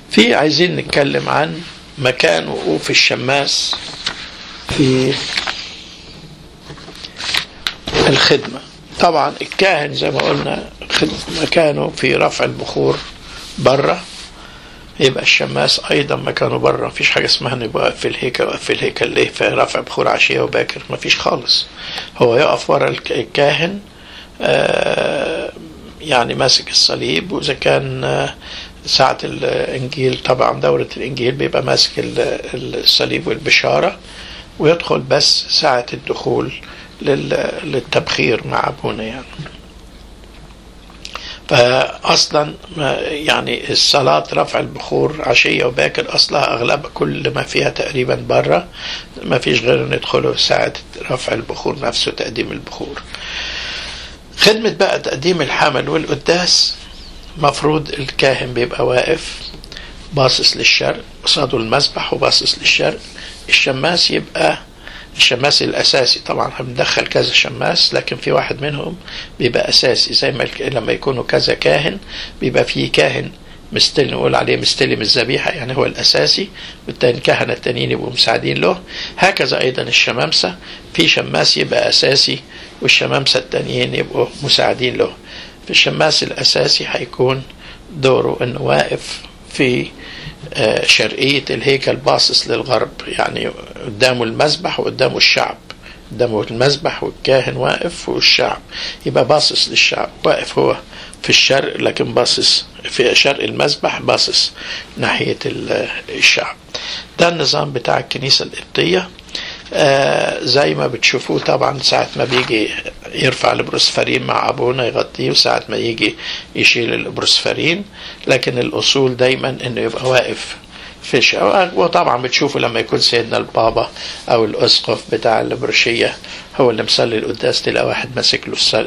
في عايزين نتكلم عن مكان وقوف الشماس في الخدمة. طبعا الكاهن زي ما قلنا مكانه في رفع البخور بره، يبقى الشماس ايضا مكانه بره. مفيش حاجه اسمها انه يبقى في الهيكل. وقف الهيكل ليه؟ في رفع بخور عشيه وباكر مفيش خالص. هو يقف ورا الكاهن يعني ماسك الصليب، واذا كان ساعة الانجيل طبعا دورة الانجيل بيبقى ماسك الصليب والبشارة، ويدخل بس ساعة الدخول للتبخير مع ابونا يعني. فاصلا يعني الصلاة رفع البخور عشية وباكر اصلها اغلب كل ما فيها تقريبا بره، ما فيش غير ان يدخلوا ساعة رفع البخور نفسه تقديم البخور. خدمة بقى تقديم الحمل والقداس، مفروض الكاهن بيبقى واقف باصص للشرق قصاده المذبح وباصص للشرق. الشماس يبقى الشماس الأساسي، طبعا بندخل كذا شماس لكن في واحد منهم بيبقى أساسي، زي ما لما يكونوا كذا كاهن بيبقى في كاهن مستلم، نقول عليه مستلم الذبيحة يعني هو الأساسي، والتاني كهنة التانيين يبقوا مساعدين له. هكذا أيضا الشمامسة، في شماس يبقى أساسي والشمامسة التانيين يبقوا مساعدين له. في الشماس الأساسي هيكون دوره أنه واقف في شرقية الهيكل باصص للغرب، يعني قدامه المذبح وقدامه الشعب، قدامه المذبح والكاهن واقف والشعب، يبقى باصص للشعب، واقف هو في الشرق لكن باصص في شرق المذبح، باصص ناحية الشعب. ده النظام بتاع الكنيسة القبطية. زي ما بتشوفوه طبعا ساعة ما بيجي يرفع البروسفرين مع أبونا يغطيه، وساعة ما يجي يشيل البروسفرين، لكن الأصول دايما إنه يبقى واقف في شعب. وطبعا بتشوفوا لما يكون سيدنا البابا أو الأسقف بتاع البرشية هو اللي مصلي القداس، تلاقي واحد ماسك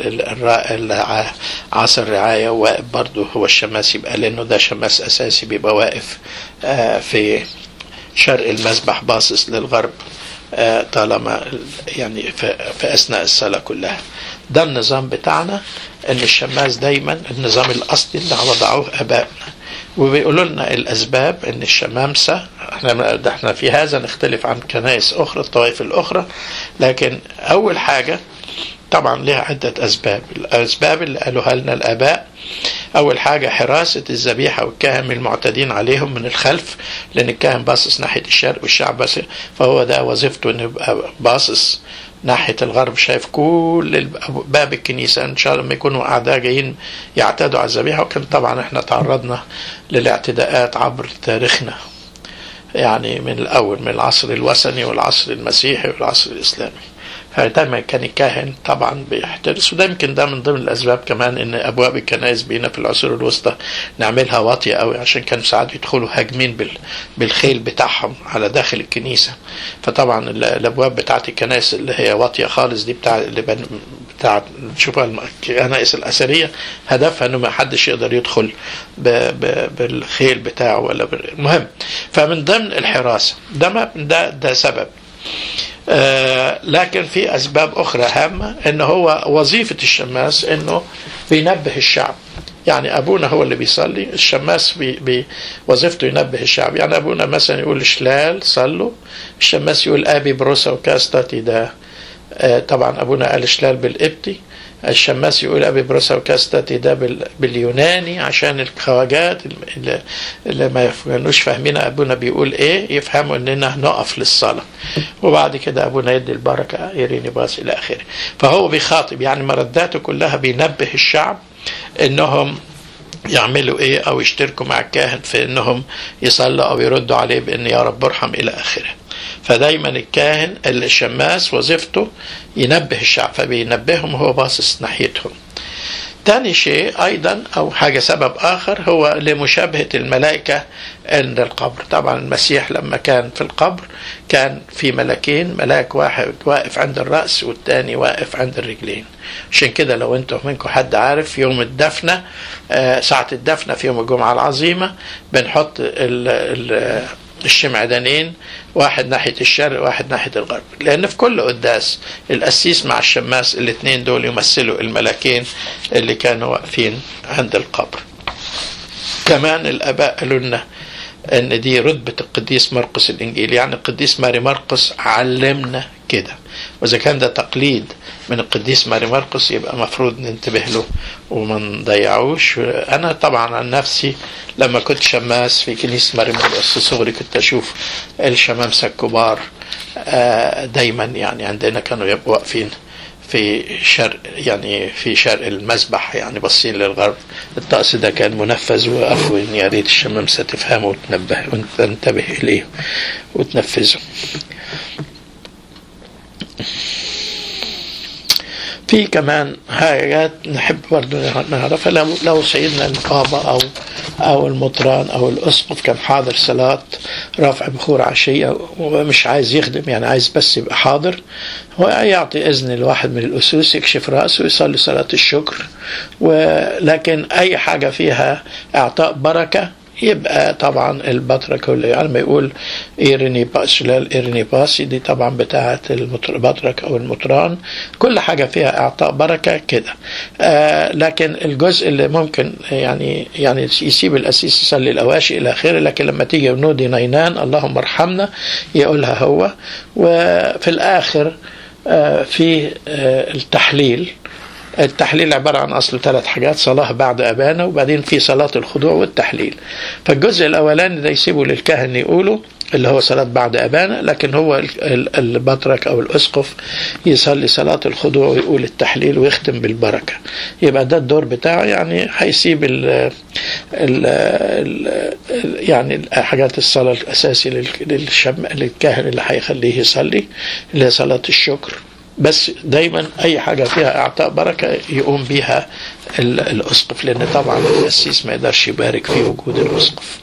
له عصا الرعاية وواقف برضه هو الشماس، يبقى لأنه ده شماس أساسي بيبقى واقف في شرق المذبح باصص للغرب طالما يعني في أثناء الصلاة كلها. ده النظام بتاعنا، ان الشماس دايما النظام الأصلي اللي وضعوه أبائنا، وبيقولوا لنا الأسباب ان الشمامسة احنا في هذا نختلف عن كنائس أخرى الطوائف الأخرى، لكن أول حاجة طبعا لها عدة أسباب. الأسباب اللي قالوها لنا الآباء، أول حاجة حراسة الذبيحة والكاهن المعتدين عليهم من الخلف، لأن الكاهن باصص ناحية الشرق والشعب باصص، فهو ده وظيفته إنه يبقى باصص ناحية الغرب، شايف كل باب الكنيسة. إن شاء الله لما يكونوا أعداء جايين يعتدوا على الذبيحة، وكان طبعا إحنا تعرضنا للاعتداءات عبر تاريخنا يعني من الأول، من العصر الوثني والعصر المسيحي والعصر الإسلامي. فدايما كان الكاهن طبعا بيحترس، وده يمكن ده من ضمن الاسباب كمان ان ابواب الكنائس بينا في العصور الوسطى نعملها واطيه قوي، عشان كانوا ساعات يدخلوا هاجمين بالخيل بتاعهم على داخل الكنيسه. فطبعا الابواب بتاعت الكنائس اللي هي واطيه خالص دي بتاع تشوفها الكنائس الاثريه هدفها انه ما حدش يقدر يدخل بالخيل بتاعه ولا المهم. فمن ضمن الحراسه ده سبب. لكن في أسباب أخرى هامة، إنه هو وظيفة الشماس إنه بينبه الشعب. يعني أبونا هو اللي بيصلي، الشماس وظيفته ينبه الشعب. يعني أبونا مثلا يقول شلال صلوا، الشماس يقول أبي بروسا وكاستاتي، ده طبعا أبونا قال شلال بالقبطي، الشماس يقول أبي بروسا وكاستاتي ده باليوناني، عشان الخواجات اللي ما يفهموش فاهمين أبونا بيقول إيه يفهموا إننا نقف للصلاة، وبعد كده أبونا يدي البركة يريني باس إلى آخره. فهو بيخاطب يعني مرداته كلها بينبه الشعب إنهم يعملوا إيه أو يشتركوا مع الكاهن في إنهم يصلوا أو يردوا عليه بإن يا رب ارحم إلى آخره. فدايما الكاهن الشماس وظيفته ينبه الشعب، فبينبههم هو باصص ناحيتهم. تاني شيء أيضا أو حاجة سبب آخر هو لمشابهة الملائكة عند القبر. طبعا المسيح لما كان في القبر كان في ملكين، ملاك واحد واقف عند الرأس والتاني واقف عند الرجلين. عشان كده لو انتم منكم حد عارف يوم الدفنة ساعة الدفنة في يوم الجمعة العظيمة بنحط الشمعدانين، واحد ناحية الشرق واحد ناحية الغرب، لأن في كل قداس القسيس مع الشماس الاثنين دول يمثلوا الملكين اللي كانوا واقفين عند القبر. كمان الآباء قالوا لنا ان دي رتبة القديس مرقس الانجيل، يعني القديس ماري مرقس علمنا كده، واذا كان ده تقليد من القديس ماري مرقس يبقى مفروض ننتبه له وما نضيعوش. انا طبعا عن نفسي لما كنت شماس في كنيسة ماري مرقس صغري كنت اشوف الشمامسة الكبار دايما، يعني عندنا كانوا يبقوا واقفين في شرق، يعني في شرق المسبح، يعني باصين للغرب. الطقس ده كان منفذ وقفوا ان يا ريت الشمامسة تفهمه وتنتبه اليه وتنفذه. في كمان حاجات نحب برضو نعرفها، لو سيدنا البابا او المطران او الاسقف كان حاضر صلاة رفع بخور عشية ومش عايز يخدم، يعني عايز بس يبقى حاضر، هو يعطي اذن لواحد من الاسوس يكشف راسه ويصلي صلاة الشكر. ولكن اي حاجة فيها اعطاء بركة يبقى طبعا البطرك هو اللي يعني ما يقول إيريني شلال إيريني باسي، دي طبعا بتاعة البطرك أو المطران، كل حاجة فيها إعطاء بركة كده. لكن الجزء اللي ممكن يعني يسيب الأسيس يصلي الأواشي إلى آخره، لكن لما تيجي نودي نينان اللهم ارحمنا يقولها هو. وفي الآخر في التحليل عبارة عن أصل 3 حاجات: صلاة بعد أبانا، وبعدين في صلاة الخضوع والتحليل. فالجزء الأولاني ده يسيبه للكاهن يقوله اللي هو صلاة بعد أبانا، لكن هو البطرك أو الأسقف يصلي صلاة الخضوع ويقول التحليل ويختم بالبركة. يبقى ده الدور بتاعه، يعني هيسيب يعني حاجات الصلاة الأساسي للكاهن اللي هيخليه يصلي اللي هي صلاة الشكر. بس دايما اي حاجة فيها اعطاء بركة يقوم بيها الاسقف، لان طبعا القسيس ما يقدرش يبارك في وجود الاسقف.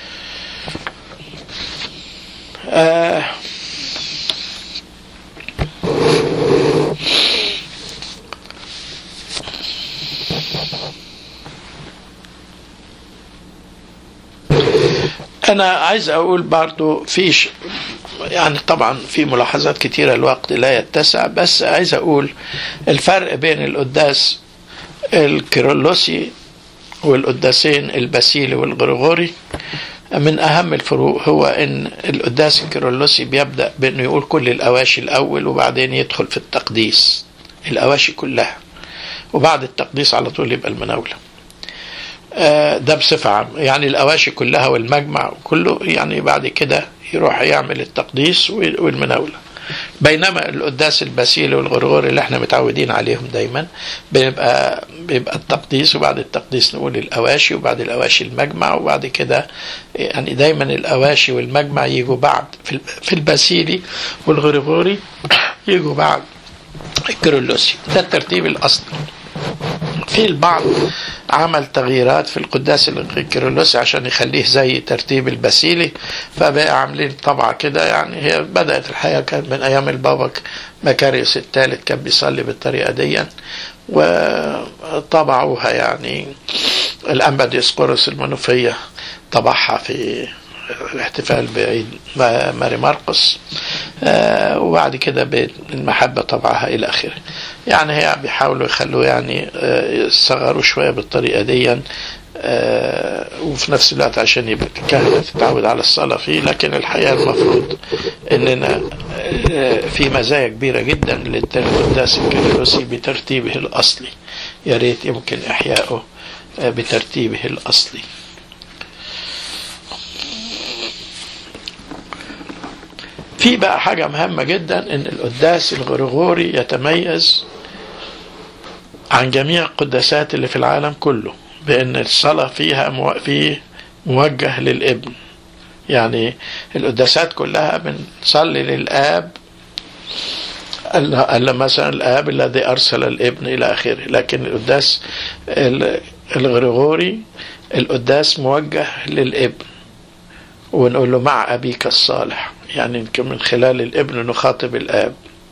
انا عايز اقول برضو فيش، يعني طبعا في ملاحظات كتيرة الوقت لا يتسع، بس عايز اقول الفرق بين القداس الكيرلسي والقداسين الباسيلي والغريغوري. من اهم الفروق هو ان القداس الكيرلسي بيبدأ بانه يقول كل الاواشي الاول وبعدين يدخل في التقديس الاواشي كلها، وبعد التقديس على طول يبقى المناولة. ده بصفة عامة، يعني الأواشي كلها والمجمع كله، يعني بعد كده يروح يعمل التقديس والمناولة. بينما القداس الباسيلي والغرغوري اللي احنا متعودين عليهم دايما بيبقى التقديس، وبعد التقديس نقول الأواشي، وبعد الأواشي المجمع، وبعد كده يعني دايما الأواشي والمجمع يجوا بعد في الباسيلي والغرغوري يجوا بعد الكيرلسي. ده الترتيب الأصلي. في البعض عمل تغييرات في القداس الكيرلسي عشان يخليه زي ترتيب الباسيلي، فبقى عاملين طبعة كده، يعني هي بدأت الحقيقة كان من أيام البابا مكاريوس الثالث كان بيصلي بالطريقة دي، وطبعوها يعني الأنبا ديسقورس المنوفية طبعها في الاحتفال بعيد ماري مرقس، وبعد كده بالمحبة طبعها إلى آخره. يعني هي بيحاولوا يخلوا يعني يصغروا شوية بالطريقة دي، وفي نفس الوقت عشان يبقى الكهنة تتعود على الصلاة فيه. لكن الحقيقة المفروض إننا في مزايا كبيرة جدا للقداس الكيرلسي بترتيبه الأصلي، يا ريت يمكن إحيائه بترتيبه الأصلي. في بقى حاجة مهمة جدا، ان القداس الغريغوري يتميز عن جميع القداسات اللي في العالم كله بان الصلاة فيها موجه للابن. يعني القداسات كلها بنصلي للآب، مثلا الآب الذي أرسل الابن إلى آخره، لكن القداس الغريغوري القداس موجه للابن، ونقول له مع أبيك الصالح، يعني من خلال الابن نخاطب الآب.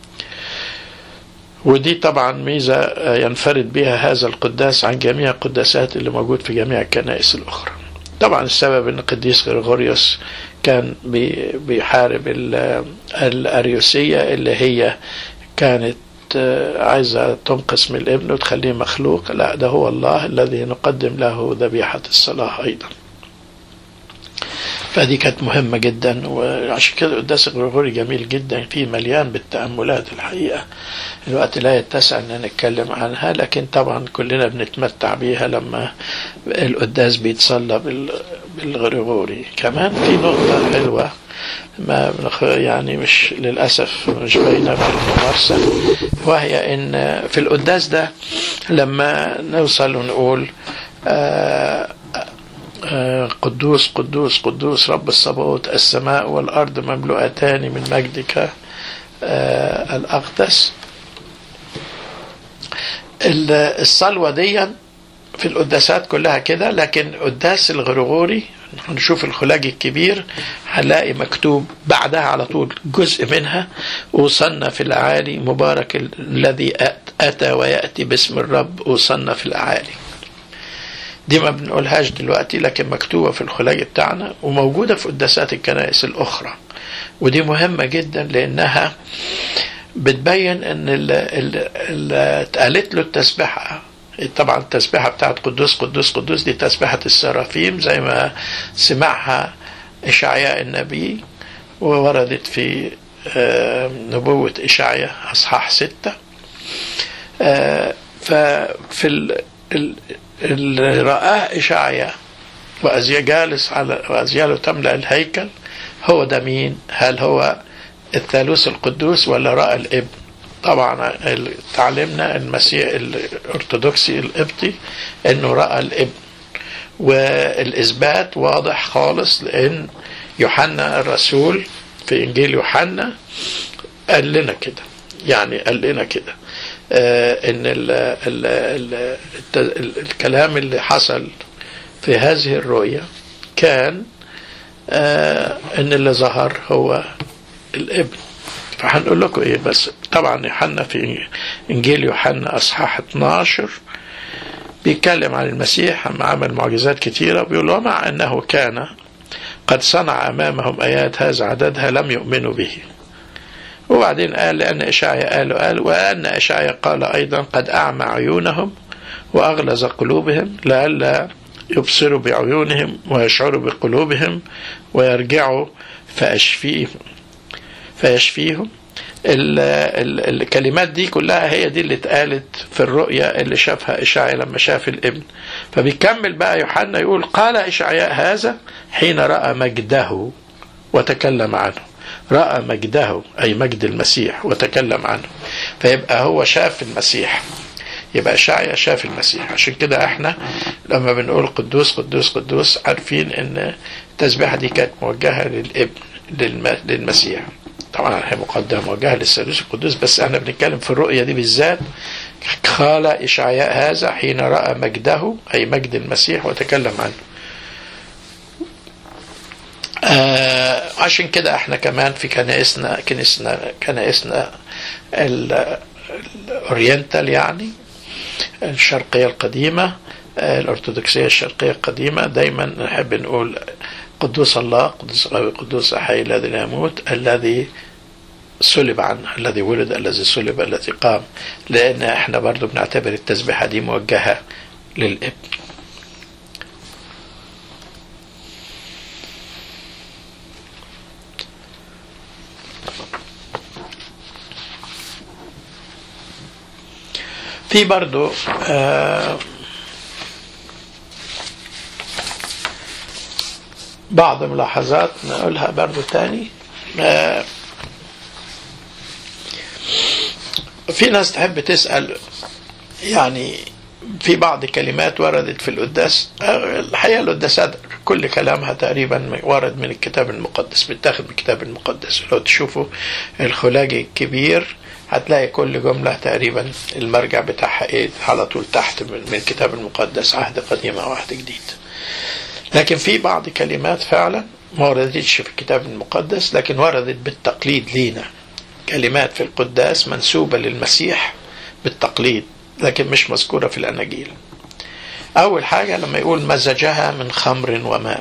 ودي طبعا ميزة ينفرد بها هذا القداس عن جميع القداسات اللي موجود في جميع الكنائس الأخرى. طبعا السبب أن القديس غريغوريوس كان بيحارب الأريوسية اللي هي كانت عايزة تنقص من الابن وتخليه مخلوق. لا، ده هو الله الذي نقدم له ذبيحة الصلاة أيضا. فدي كانت مهمة جدا، وعشان كده القداس الغريغوري جميل جدا، فيه مليان بالتأملات الحقيقة. الوقت لا يتسع ان نتكلم عنها، لكن طبعا كلنا بنتمتع بيها لما القداس بيتصلى بالغريغوري. كمان في نقطة حلوة ما يعني مش للأسف مش باينة في الممارسة، وهي ان في القداس ده لما نوصل ونقول قدوس قدوس قدوس رب الصباوت، السماء والأرض مملوءتان من مجدك الأقدس. الصلوة دي في القداسات كلها كده، لكن قداس الغريغوري هنشوف الخلاج الكبير هنلاقي مكتوب بعدها على طول جزء منها: أوصلنا في الأعالي مبارك الذي أتى ويأتي باسم الرب، أوصلنا في الأعالي. دي ما بنقولهاش دلوقتي، لكن مكتوبة في الخلاج بتاعنا وموجودة في قداسات الكنائس الأخرى. ودي مهمة جدا لأنها بتبين أن اللي اتقالت له التسبيحة. طبعا التسبيحة بتاعت قدوس قدوس قدوس دي تسبيحة السرافيم زي ما سمعها إشعياء النبي، ووردت في نبوة إشعياء أصحاح 6. ففي اللي رآه إشعياء جالس على وأزياله تملأ الهيكل، هو ده مين؟ هل هو الثالوث القدوس ولا رأى الابن؟ طبعا تعلمنا المسيح الأرثوذكسي القبطي أنه رأى الابن، والإثبات واضح خالص، لأن يوحنا الرسول في إنجيل يوحنا قال لنا كده، يعني قال لنا كده ان الكلام اللي حصل في هذه الرؤية كان ان اللي ظهر هو الابن. فهنقول لكم ايه، بس طبعا يوحنا في انجيل يوحنا اصحاح 12 بيتكلم عن المسيح لما عمل معجزات كتيرة، بيقول ومع انه كان قد صنع امامهم ايات هذا عددها لم يؤمنوا به. وبعدين قال لأن إشعياء قال وأن إشعياء قال أيضا قد أعمى عيونهم وأغلظ قلوبهم لئلا يبصروا بعيونهم ويشعروا بقلوبهم ويرجعوا فيشفيهم. الكلمات دي كلها هي دي اللي اتقالت في الرؤية اللي شافها إشعياء لما شاف الابن. فبيكمل بقى يوحنا يقول قال إشعياء هذا حين رأى مجده وتكلم عنه. رأى مجده أي مجد المسيح وتكلم عنه، فيبقى هو شاف المسيح، يبقى إشعياء شاف المسيح. عشان كده احنا لما بنقول قدوس قدوس قدوس عارفين ان التسبيحة دي كانت موجهة للابن للمسيح. طبعا هي مقدمة موجهة للثالوث القدوس، بس احنا بنتكلم في الرؤية دي بالذات. قال إشعياء هذا حين رأى مجده أي مجد المسيح وتكلم عنه. عشان كده احنا كمان في كنائسنا الأورينتال، يعني الشرقية القديمة، الأرثوذكسية الشرقية القديمة، دايما نحب نقول قدوس الله قدوس قوي قدوس حي الذي لا يموت الذي صلب عنه، الذي ولد الذي صلب الذي قام، لأن احنا برضو بنعتبر التسبيحة دي موجهة للابن. في برضو بعض ملاحظات نقولها برضو تاني. في ناس تحب تسأل، يعني في بعض كلمات وردت في القداس، الحقيقة القداسات كل كلامها تقريبا ورد من الكتاب المقدس، بتاخد من الكتاب المقدس. لو تشوفوا الخلاج الكبير هتلاقي كل جملة تقريبا المرجع بتاعها ايه على طول تحت من الكتاب المقدس، عهد قديم او عهد جديد. لكن في بعض كلمات فعلا ما وردتش في الكتاب المقدس، لكن وردت بالتقليد لينا. كلمات في القداس منسوبة للمسيح بالتقليد، لكن مش مذكورة في الأناجيل. أول حاجة لما يقول مزجها من خمر وماء،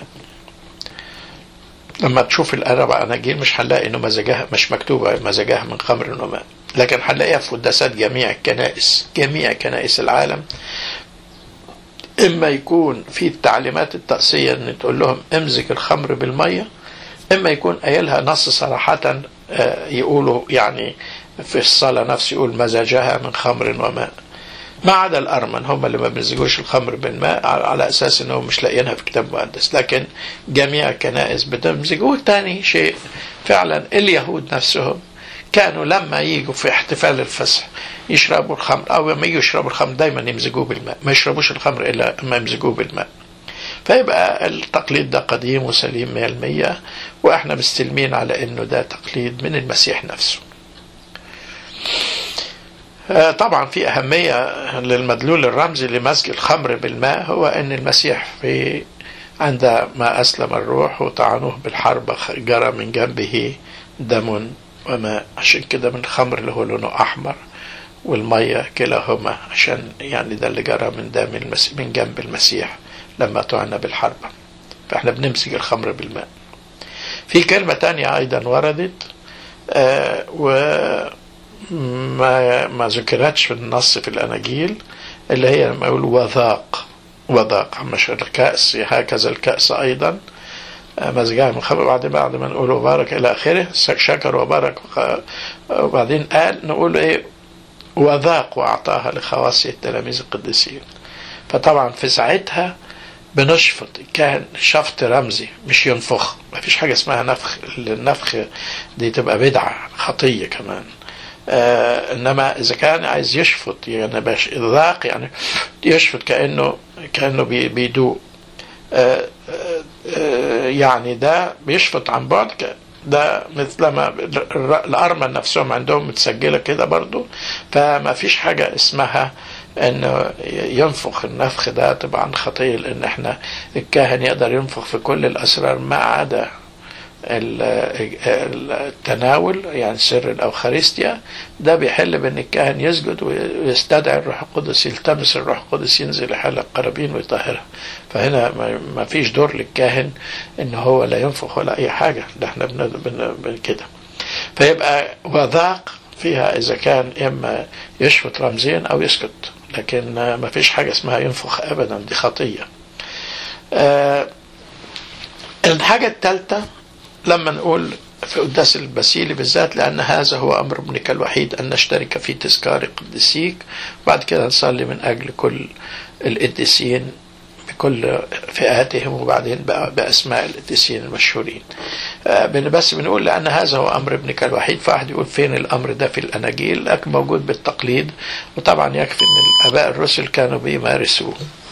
لما تشوف الأربع أناجيل مش هنلاقي إنه مزجها، مش مكتوبة مزجها من خمر وماء، لكن هنلاقيها في قداسات جميع كنائس العالم إما يكون في التعليمات التأسية أن تقول لهم امزج الخمر بالمية، إما يكون قايلها نص صراحة يقولوا يعني في الصلاة نفسه يقول مزاجها من خمر وماء، ما عدا الأرمن هم اللي ما بيمزجوش الخمر بالماء على أساس أنهم مش لاقيينها في كتاب مقدس، لكن جميع الكنائس بتمزجوه. تاني شيء فعلا اليهود نفسهم كانوا لما يجوا في احتفال الفصح يشربوا الخمر، أو لما يجوا يشربوا الخمر دايما يمزجوه بالماء، ما يشربوش الخمر إلا ما يمزجوه بالماء. فيبقى التقليد ده قديم وسليم 100%، وإحنا مستلمين على أنه ده تقليد من المسيح نفسه. طبعا في أهمية للمدلول الرمزي لمزج الخمر بالماء، هو أن المسيح عندما أسلم الروح وطعنوه بالحربة جرى من جنبه دم وماء، عشان كده من الخمر اللي هو لونه أحمر والمية كلاهما، عشان يعني ده اللي جرى من دم من جنب المسيح لما طعنا بالحربة. فإحنا بنمسك الخمر بالماء. في كلمة تانية أيضا وردت ما ذكرتش في النص في الأناجيل، اللي هي لما يقول وذاق مش الكأس، هكذا الكأس أيضا مزجها من خمر، بعد ما نقول وبارك إلى آخره، شكر وبارك، وبعدين قال نقول إيه وذاق وأعطاها لخواص التلاميذ القديسين. فطبعا في ساعتها بنشفط، كان شفط رمزي مش ينفخ، ما فيش حاجة اسمها نفخ، النفخ دي تبقى بدعة خطية كمان. إنما إذا كان عايز يشفط يعني باش ذاق، يعني يشفط كأنه بيدوق، يعني ده بيشفط عن بعد، ده مثل ما الأرمن نفسهم عندهم متسجلة كده برضو. فما فيش حاجة اسمها انه ينفخ، النفخ ده طبعا خطير، لان احنا الكاهن يقدر ينفخ في كل الاسرار ما عدا التناول، يعني سر الأوخارستيا، ده بيحل بأن الكاهن يسجد ويستدعي الروح القدس، يلتمس الروح القدس ينزل يحل القرابين ويطهرها. فهنا ما فيش دور للكاهن ان هو لا ينفخ ولا اي حاجة، ده احنا كده. فيبقى وذاق فيها اذا كان اما يشفط رمزيا او يسكت، لكن ما فيش حاجة اسمها ينفخ ابدا، دي خطية. الحاجة الثالثة لما نقول في قداس البسيلي بالذات، لأن هذا هو أمر ابنك الوحيد أن نشترك في تذكار قديسيك، بعد كده نصلي من أجل كل القديسين بكل فئاتهم، وبعدين بأسماء القديسين المشهورين. بس بنقول لأن هذا هو أمر ابنك الوحيد. فواحد يقول فين الأمر ده في الأناجيل؟ لكن موجود بالتقليد، وطبعا يكفي أن الآباء الرسل كانوا بيمارسوه.